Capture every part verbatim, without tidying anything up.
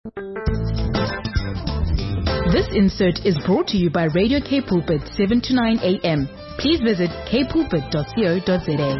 This insert is brought to you by Radio K Pulpit, seven to nine a.m. Please visit k pulpit dot co dot za.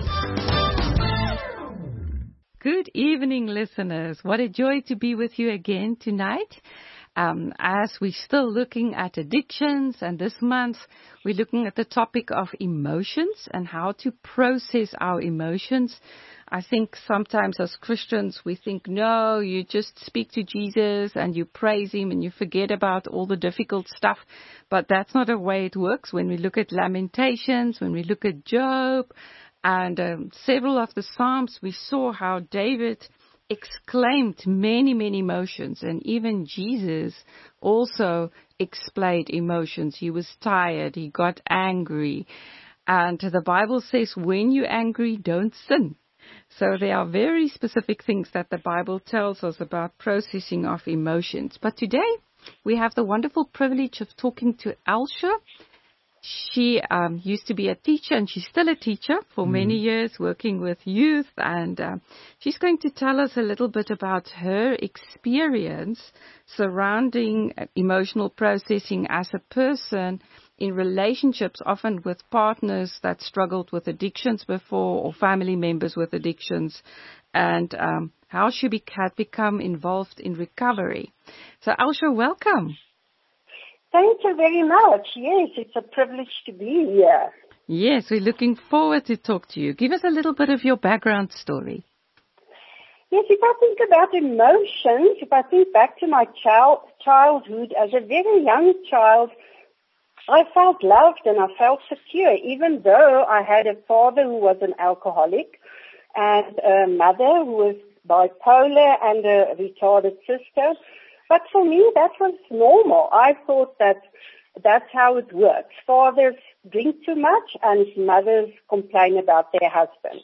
Good evening, listeners. What a joy to be with you again tonight. Um, as we're still looking at addictions, and this month we're looking at the topic of emotions and how to process our emotions. I think sometimes as Christians we think, no, you just speak to Jesus and you praise Him and you forget about all the difficult stuff. But that's not the way it works. When we look at Lamentations, when we look at Job and um, several of the Psalms, we saw how David exclaimed many, many emotions. And even Jesus also explained emotions. He was tired. He got angry. And the Bible says, when you're angry, don't sin. So there are very specific things that the Bible tells us about processing of emotions. But today we have the wonderful privilege of talking to Elsha. She um, used to be a teacher, and she's still a teacher for mm. many years, working with youth. And uh, she's going to tell us a little bit about her experience surrounding emotional processing as a person in relationships, often with partners that struggled with addictions before or family members with addictions, and um, how she be- had become involved in recovery. So, Elsha, welcome. Thank you very much. Yes, it's a privilege to be here. Yes, we're looking forward to talk to you. Give us a little bit of your background story. Yes, if I think about emotions, if I think back to my child, childhood, as a very young child, I felt loved and I felt secure, even though I had a father who was an alcoholic and a mother who was bipolar and a retarded sister. But for me, that was normal. I thought that that's how it works. Fathers drink too much and mothers complain about their husbands.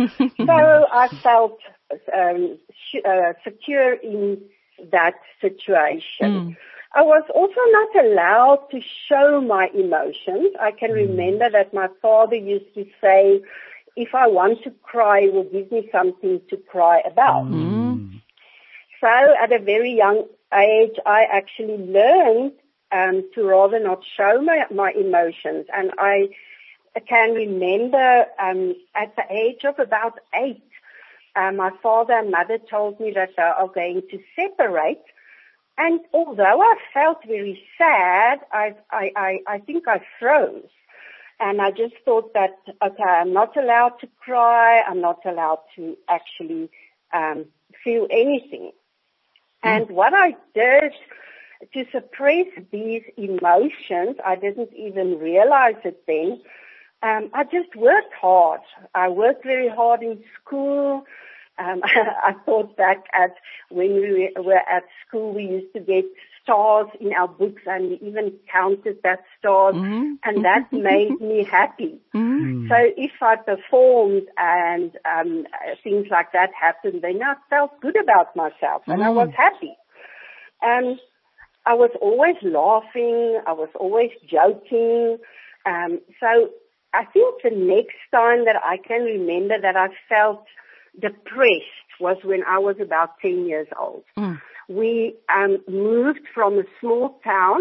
So I felt um, sh- uh, secure in that situation. Mm. I was also not allowed to show my emotions. I can remember that my father used to say, if I want to cry, he will give me something to cry about. Mm. So at a very young age, I actually learned um, to rather not show my, my emotions. And I can remember um, at the age of about eight, uh, my father and mother told me that they are going to separate. And although I felt very sad, I, I, I, I think I froze. And I just thought that, okay, I'm not allowed to cry. I'm not allowed to actually um, feel anything. Mm. And what I did to suppress these emotions, I didn't even realize it then, um, I just worked hard. I worked very hard in school. Um, I thought back at when we were at school, we used to get stars in our books and we even counted that stars, mm-hmm. and that made me happy. Mm-hmm. So if I performed and um, things like that happened, then I felt good about myself and mm-hmm. I was happy. And I was always laughing. I was always joking. Um, so I think the next time that I can remember that I felt depressed was when I was about ten years old. Mm. We um, moved from a small town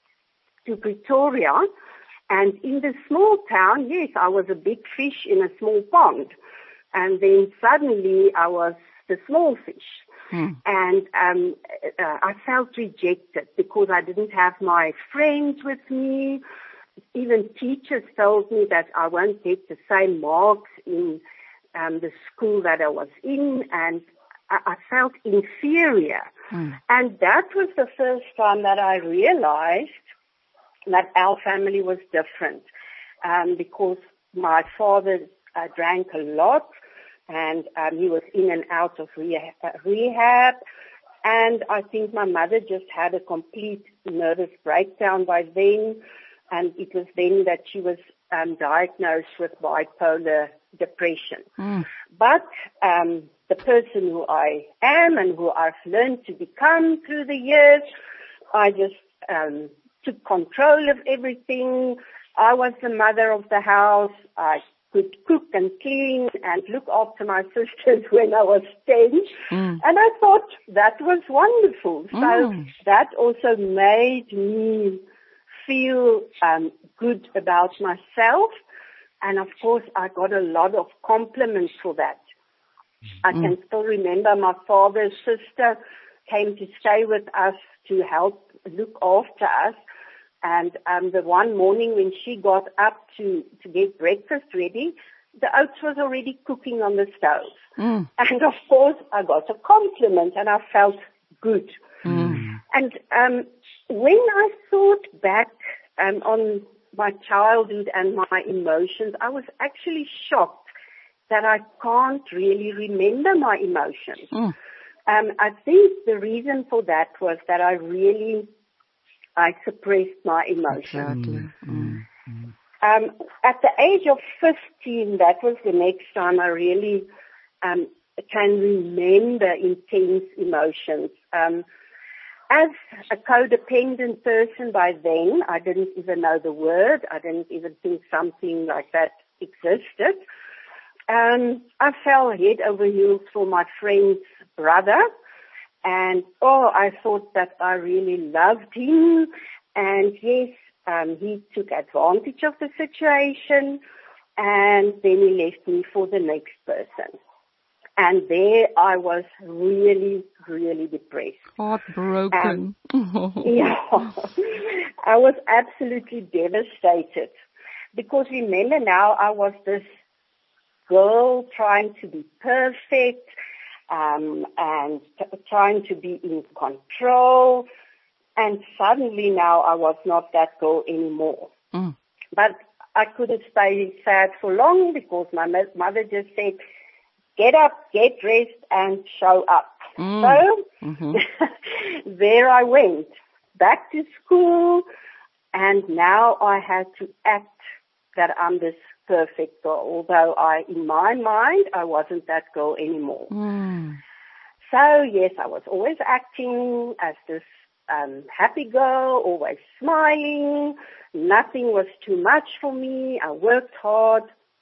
to Pretoria, and in the small town, yes, I was a big fish in a small pond, and then suddenly I was the small fish. Mm. And um, uh, I felt rejected because I didn't have my friends with me. Even teachers told me that I won't get the same marks in Um, the school that I was in, and I, I felt inferior. Mm. And that was the first time that I realized that our family was different, um, because my father uh, drank a lot, and um, he was in and out of rehab, uh, rehab, and I think my mother just had a complete nervous breakdown by then, and it was then that she was um, diagnosed with bipolar depression. Mm. But um, the person who I am and who I've learned to become through the years, I just um, took control of everything. I was the mother of the house. I could cook and clean and look after my sisters when I was ten. Mm. And I thought that was wonderful. So Mm. that also made me feel um, good about myself. And of course, I got a lot of compliments for that. I Mm. can still remember my father's sister came to stay with us to help look after us. And um, the one morning when she got up to, to get breakfast ready, the oats was already cooking on the stove. Mm. And of course, I got a compliment and I felt good. Mm. And um, when I thought back um, on my childhood and my emotions, I was actually shocked that I can't really remember my emotions. Mm. Um, I think the reason for that was that I really, I suppressed my emotions. Exactly. Mm. Um, at the age of fifteen, that was the next time I really um, can remember intense emotions. Um, as a codependent person by then, I didn't even know the word. I didn't even think something like that existed. Um, I fell head over heels for my friend's brother. And, oh, I thought that I really loved him. And, yes, um, he took advantage of the situation. And then he left me for the next person. And there I was really, really depressed. Heartbroken. Um, yeah. I was absolutely devastated. Because remember now, I was this girl trying to be perfect, um, and t- trying to be in control. And suddenly now I was not that girl anymore. Mm. But I couldn't stay sad for long because my mo- mother just said, get up, get dressed, and show up. Mm. So Mm-hmm. there I went, back to school, and now I had to act that I'm this perfect girl, although I, in my mind, I wasn't that girl anymore. Mm. So, yes, I was always acting as this um, happy girl, always smiling. Nothing was too much for me. I worked hard.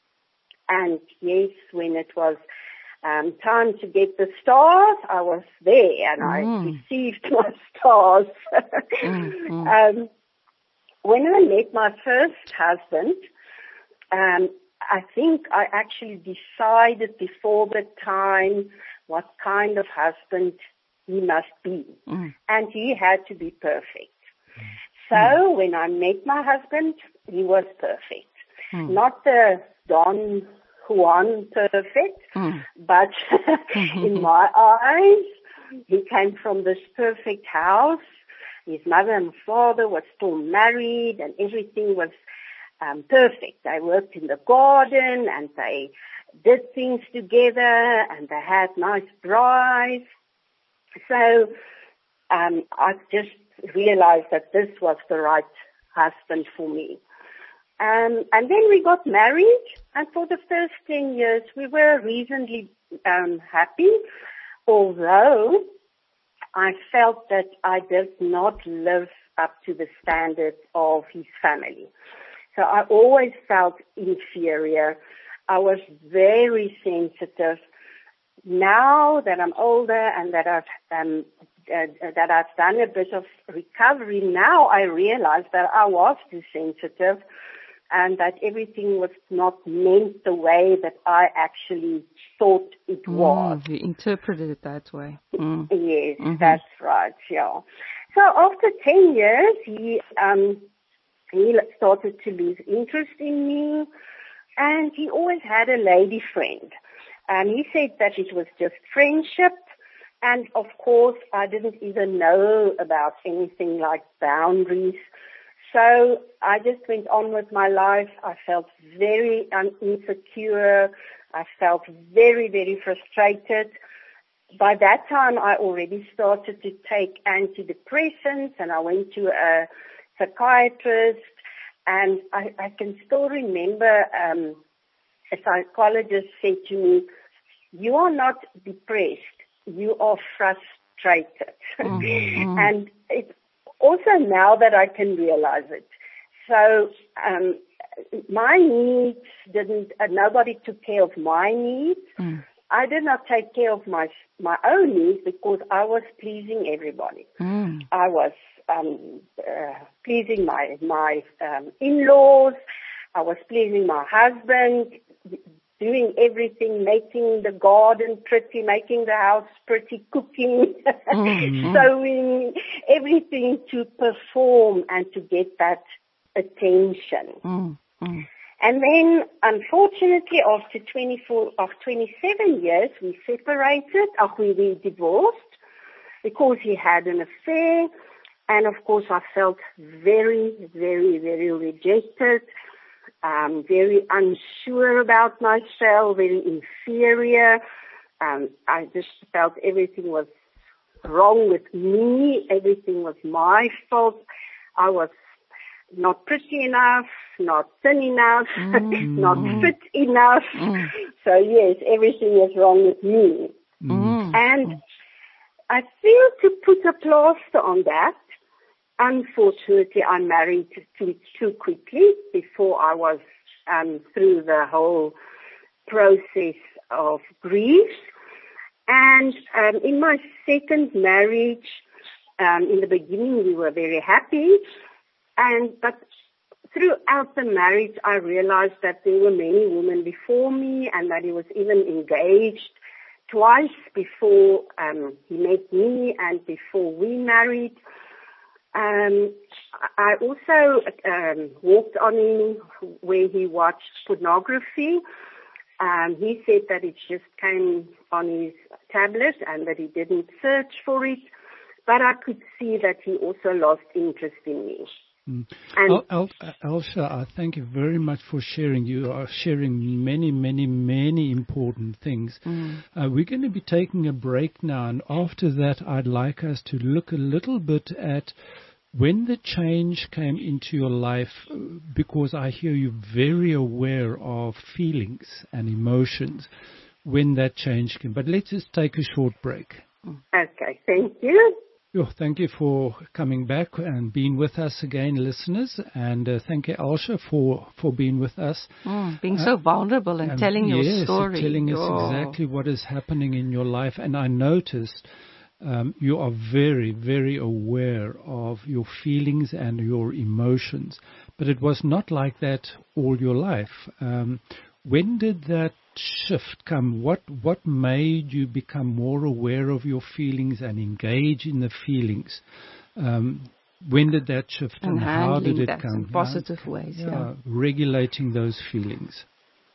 And, yes, when it was um, time to get the stars, I was there and Mm. I received my stars. mm, mm. Um, when I met my first husband, Um, I think I actually decided before the time what kind of husband he must be. Mm. And he had to be perfect. So Mm. when I met my husband, he was perfect. Mm. Not the Don Juan perfect, Mm. but in my eyes, he came from this perfect house. His mother and father were still married and everything was Um, perfect. They worked in the garden and they did things together and they had nice drives. So um, I just realized that this was the right husband for me. Um, and then we got married, and for the first ten years we were reasonably um, happy, although I felt that I did not live up to the standards of his family. So I always felt inferior. I was very sensitive. Now that I'm older and that I've um, uh, that I've done a bit of recovery, now I realize that I was too sensitive and that everything was not meant the way that I actually thought it was. Mm, you interpreted it that way. Mm. Yes, Mm-hmm. that's right. Yeah. So after ten years, he um. He started to lose interest in me, and he always had a lady friend. And he said that it was just friendship, and of course I didn't even know about anything like boundaries. So I just went on with my life. I felt very insecure. I felt very, very frustrated. By that time I already started to take antidepressants, and I went to a psychiatrist, and I, I can still remember um, a psychologist said to me, you are not depressed, you are frustrated. Mm-hmm. And it's also now that I can realize it. So um, my needs didn't, uh, nobody took care of my needs. Mm. I did not take care of my my own needs because I was pleasing everybody. Mm. I was um, uh, pleasing my my um, in-laws. I was pleasing my husband, doing everything, making the garden pretty, making the house pretty, cooking, Mm. sewing, everything to perform and to get that attention. Mm. Mm. And then, unfortunately, after twenty-four, of twenty-seven years, we separated, or we, we divorced, because he had an affair. And of course, I felt very, very, very rejected, um, very unsure about myself, very inferior. Um, I just felt everything was wrong with me. Everything was my fault. I was not pretty enough, not thin enough, Mm. not fit enough. Mm. So yes, everything was wrong with me. Mm. And I feel to put a plaster on that, unfortunately I married too, too quickly before I was um, through the whole process of grief. And um, in my second marriage, um, in the beginning we were very happy. And but throughout the marriage, I realized that there were many women before me, and that he was even engaged twice before um, he met me and before we married. Um, I also um, walked on him where he watched pornography. Um, he said that it just came on his tablet and that he didn't search for it, but I could see that he also lost interest in me. Mm. And Al- Al- Elsha, I thank you very much for sharing. You are sharing many, many, many important things. Mm. Uh, we're going to be taking a break now, and after that, I'd like us to look a little bit at when the change came into your life, uh, because I hear you very aware of feelings and emotions, when that change came. But let's just take a short break. okay, thank you. Oh, thank you for coming back and being with us again, listeners. And uh, thank you, Elsha, for, for being with us. Mm. Being so vulnerable and Um, telling your yes, story. telling us Oh. exactly what is happening in your life. And I noticed um, you are very, very aware of your feelings and your emotions. But it was not like that all your life. Um, when did that shift come? What what made you become more aware of your feelings and engage in the feelings? Um, when did that shift And and how did handling it that come? in positive ways, Yeah, yeah. regulating those feelings.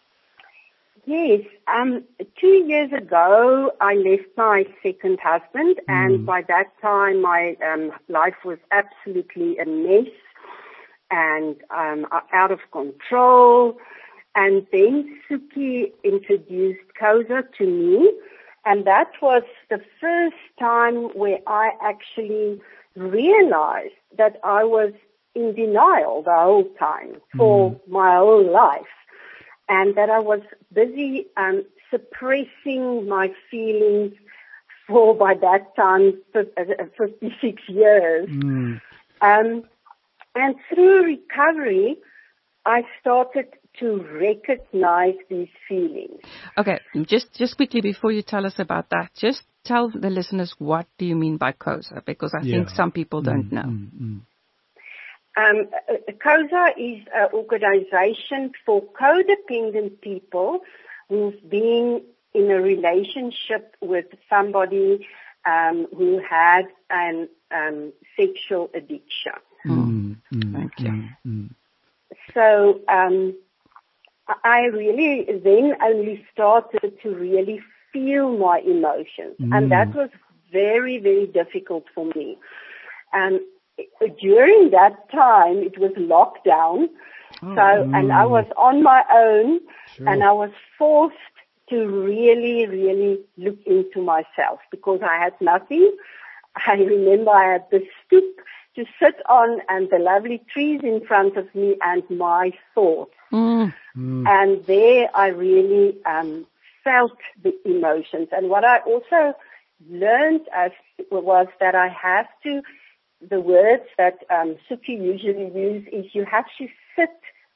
Yes, um, two years ago I left my second husband, and Mm. by that time my um, life was absolutely a mess and um, out of control. And then Suki introduced Koza to me, and that was the first time where I actually realized that I was in denial the whole time for Mm. my whole life, and that I was busy um, suppressing my feelings for, by that time, fifty-six years. Mm. Um, and through recovery, I started to recognize these feelings. Okay, just just quickly before you tell us about that, just tell the listeners what do you mean by Koza, because I think Yeah. some people don't Mm, know. mm, mm. Um, Koza is an organization for codependent people who've been in a relationship with somebody um, who had an um, sexual addiction. Mm, mm, Thank you. mm, mm. So um, I really then only started to really feel my emotions, Mm. and that was very, very difficult for me. And during that time, it was lockdown, so and I was on my own, Sure. and I was forced to really, really look into myself because I had nothing. I remember I had the stoop to sit on and the lovely trees in front of me and my thoughts. Mm. Mm. And there I really um, felt the emotions. And what I also learned as was that I have to, the words that um, Suki usually use is you have to sit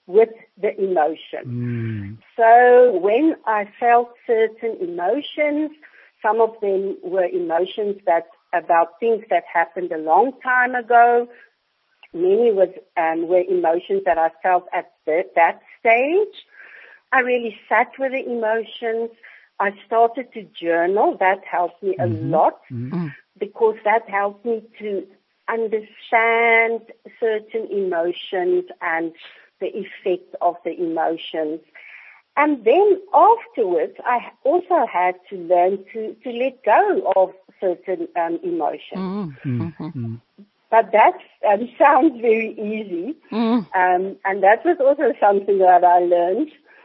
with the emotion. Mm. So when I felt certain emotions, some of them were emotions that about things that happened a long time ago. Many was, um, were emotions that I felt at the, that stage. I really sat with the emotions. I started to journal. That helped me a Mm-hmm. lot Mm-hmm. because that helped me to understand certain emotions and the effect of the emotions. And then afterwards, I also had to learn to, to let go of certain um, emotions. Mm-hmm. Mm-hmm. But that um, sounds very easy. Mm. Um, and that was also something that I learned.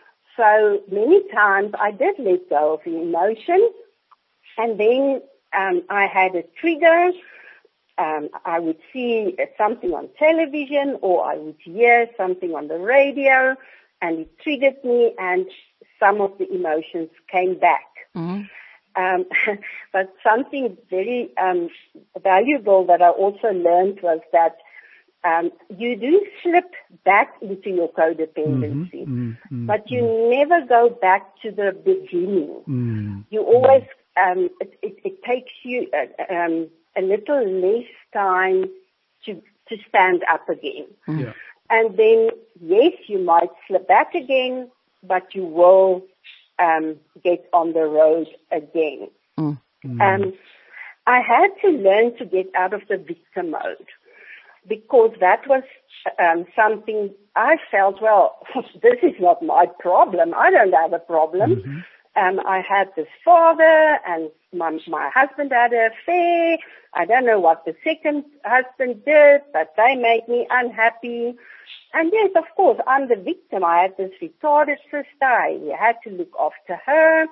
So many times I did let go of the emotion. And then um, I had a trigger. Um, I would see something on television or I would hear something on the radio, and it triggered me, and some of the emotions came back. Mm-hmm. Um, but something very um, valuable that I also learned was that um, you do slip back into your codependency, Mm-hmm. Mm-hmm. but you never go back to the beginning. Mm-hmm. You always, um, it, it, it takes you uh, um, a little less time to to stand up again. Yeah. And then, yes, you might slip back again, but you will um, get on the road again. Mm. Um, I had to learn to get out of the victim mode because that was um, something I felt, well, this is not my problem. I don't have a problem. Mm-hmm. Um, I had this father, and my, my husband had an affair. I don't know what the second husband did, but they made me unhappy. And yes, of course, I'm the victim. I had this retarded sister. I had to look after her.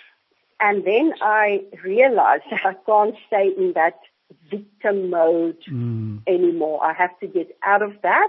And then I realized I can't stay in that victim mode Mm. anymore. I have to get out of that.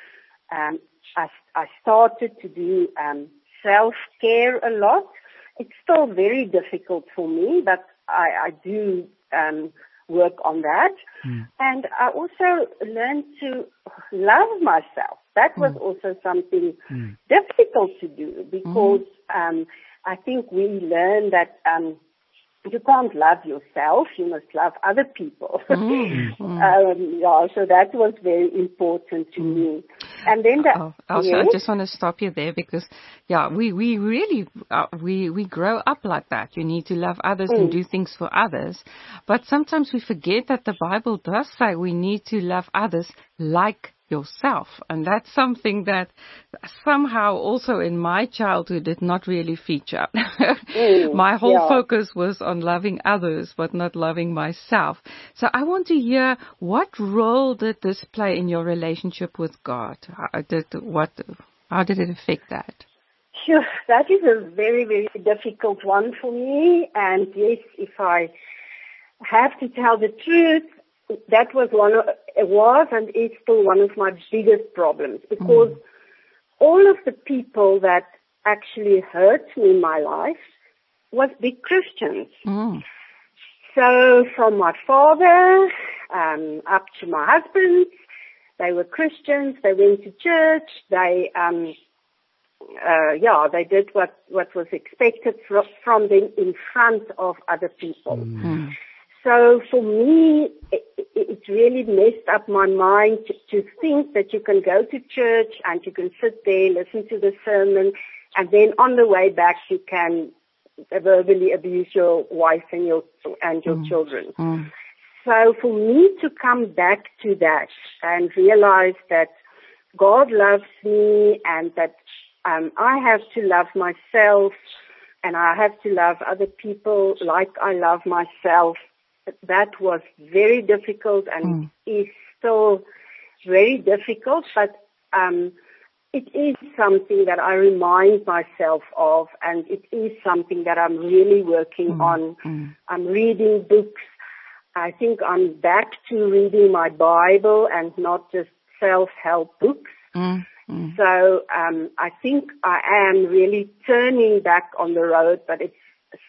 Um, I, I started to do um, self-care a lot. It's still very difficult for me, but I, I do um, work on that. Mm. And I also learned to love myself. That was Mm. also something Mm. difficult to do because um, I think we learn that um, you can't love yourself. You must love other people. Mm. um, yeah, so that was very important to me. And then the, Oh, Elsa, yes? I just want to stop you there because, yeah, we, we really, uh, we, we grow up like that. You need to love others and Mm. do things for others. But sometimes we forget that the Bible does say we need to love others like yourself. And that's something that somehow also in my childhood did not really feature. Mm, my whole yeah. focus was on loving others, but not loving myself. So I want to hear, what role did this play in your relationship with God? How did, what, how did it affect that? Sure, that is a very, very difficult one for me. And yes, if I have to tell the truth, that was one of, it was and is still one of my biggest problems because mm. all of the people that actually hurt me in my life was big Christians. Mm. So from my father um, up to my husband, they were Christians. They went to church. They, um, uh, yeah, they did what, what was expected fr- from them in front of other people. Mm. So for me, it, it really messed up my mind to, to think that you can go to church and you can sit there, listen to the sermon, and then on the way back you can verbally abuse your wife and your and your Mm. children. Mm. So for me to come back to that and realize that God loves me and that um, I have to love myself and I have to love other people like I love myself, that was very difficult and Mm. is still very difficult, but um, it is something that I remind myself of, and it is something that I'm really working Mm. on. Mm. I'm reading books. I think I'm back to reading my Bible and not just self-help books. Mm. Mm. So um, I think I am really turning back on the road, but it's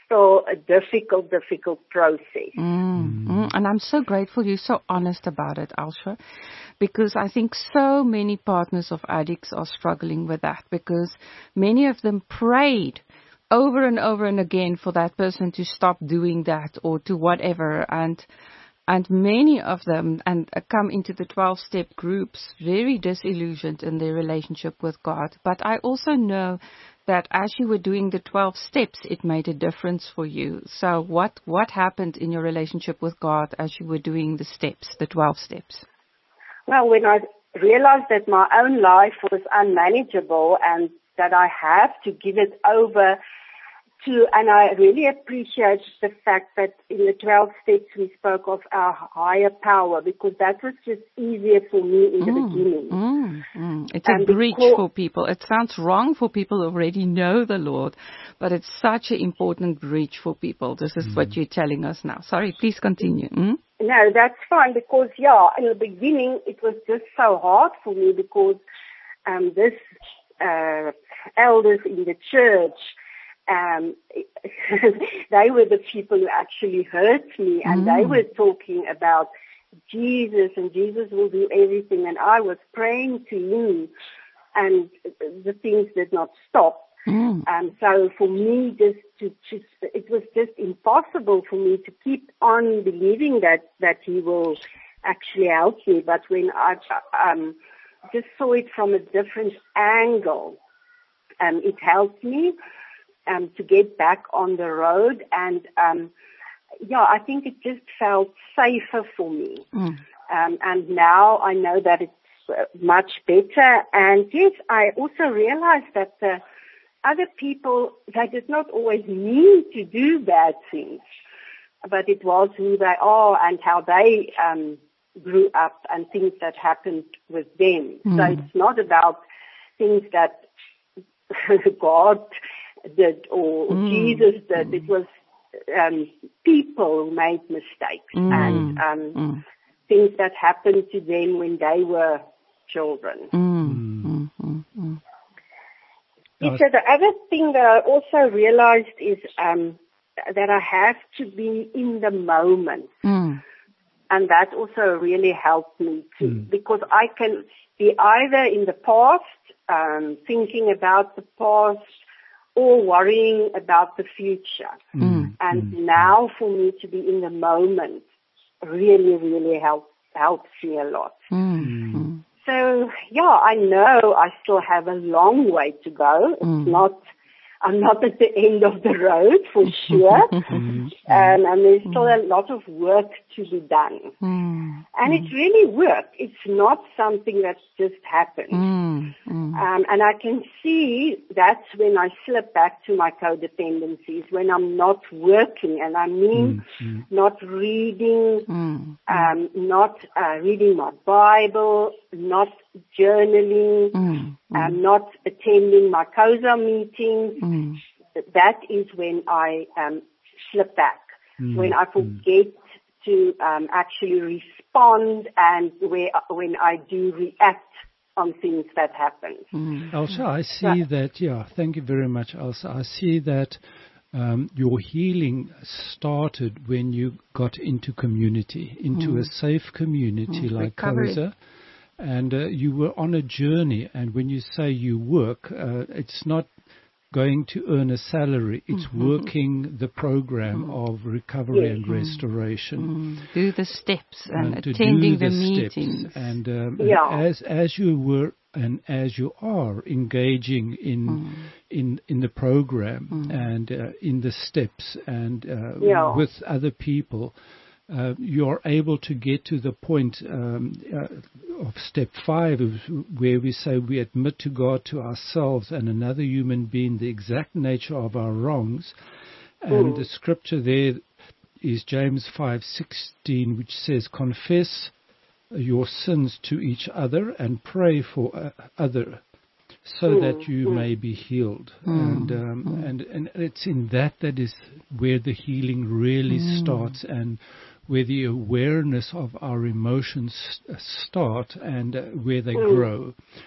still a difficult, difficult process. Mm, mm. And I'm so grateful you're so honest about it, Elsje, because I think so many partners of addicts are struggling with that, because many of them prayed over and over and again for that person to stop doing that or to whatever, and and many of them and uh, come into the twelve-step groups very disillusioned in their relationship with God. But I also know that as you were doing the twelve steps, it made a difference for you. So what, what happened in your relationship with God as you were doing the steps, the twelve steps? Well, when I realized that my own life was unmanageable and that I have to give it over to, and I really appreciate the fact that in the twelve steps we spoke of our higher power, because that was just easier for me in the Mm, beginning. mm, mm. It's And a bridge because- for people. It sounds wrong for people who already know the Lord, but it's such an important bridge for people. This is what you're telling us now. Sorry, please continue. Mm? No, that's fine, because, yeah, in the beginning it was just so hard for me because um, this uh, elders in the church, um, they were the people who actually hurt me, and Mm. they were talking about Jesus, and Jesus will do everything, and I was praying to him, and the things did not stop. Mm. Um, so for me, just to, to, it was just impossible for me to keep on believing that, that he will actually help me. But when I um, just saw it from a different angle, um, it helped me um, to get back on the road. And um, yeah, I think it just felt safer for me. Mm. Um, and now I know that it's uh, much better. And yes, I also realized that the other people, they did not always mean to do bad things, but it was who they are and how they um, grew up and things that happened with them. Mm. So it's not about things that God did or Mm. Jesus did. It was um, people who made mistakes Mm. and um, Mm. things that happened to them when they were children. Mm. Mm. Mm. Mm. Yes, so the other thing that I also realized is um, that I have to be in the moment. Mm. And that also really helped me too, Mm. because I can be either in the past, um, thinking about the past, or worrying about the future. Mm. And now for me to be in the moment really, really help, helps me a lot. Mm. Mm. So, yeah, I know I still have a long way to go. It's Mm. not, I'm not at the end of the road for sure. um, and there's still a lot of work to be done. Mm. And it's really work. It's not something that just happens. Mm. Mm. Um, and I can see that's when I slip back to my codependencies, when I'm not working, and I mean Mm. not reading, Mm. um, not uh, reading my Bible, not journaling, Mm. um, not attending my C O S A meetings. Mm. That is when I um, slip back, Mm. when I forget to um, actually respond, and where when I do react on things that happen. Mm. Elsje, I see that, yeah, thank you very much, Elsje. I see that um, your healing started when you got into community, into Mm. a safe community Mm, like recovery. C O S A. And uh, you were on a journey, and when you say you work, uh, it's not going to earn a salary, it's Mm-hmm. working the program Mm. of recovery Yes. and restoration. Mm. Do the steps and uh, to attending do the, the meetings. steps. And um, Yeah. as as you were and as you are engaging in Mm. in in the program Mm. and uh, in the steps and uh, Yeah. with other people, uh, you're able to get to the point um, uh, of step five, of where we say we admit to God, to ourselves, and another human being the exact nature of our wrongs. And Mm. the scripture there is James five sixteen, which says, "Confess your sins to each other and pray for uh, other, so Mm, that you mm. may be healed." Mm, And, um, mm. and and it's in that that is where the healing really Mm. starts, and where the awareness of our emotions uh, start, and uh, where they Mm. grow.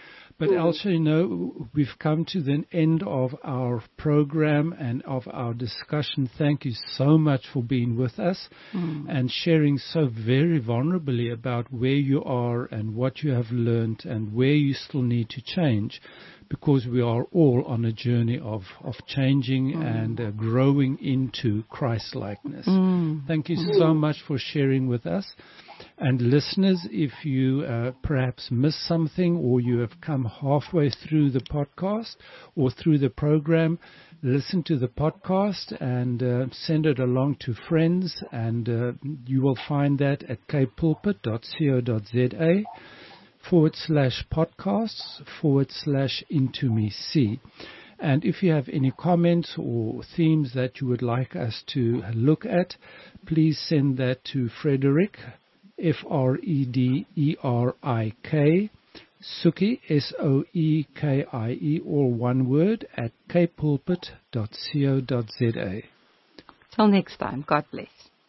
But Mm. Elsha, you know, we've come to the end of our program and of our discussion. Thank you so much for being with us Mm. and sharing so very vulnerably about where you are and what you have learned and where you still need to change, because we are all on a journey of, of changing Mm. and uh, growing into Christ-likeness. Mm. Thank you so much for sharing with us. And listeners, if you uh, perhaps missed something or you have come halfway through the podcast or through the program, listen to the podcast and uh, send it along to friends. And uh, you will find that at kpulpit.co.za forward slash podcasts forward slash into me see. And if you have any comments or themes that you would like us to look at, please send that to Frederick, F R E D E R I K, Soekie, S O E K I E, all one word, at kpulpit dot co dot za. Till next time, God bless.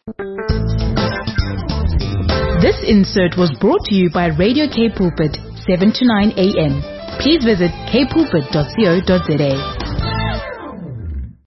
This insert was brought to you by Radio K Pulpit, seven to nine a.m. Please visit k pulpit dot co dot za.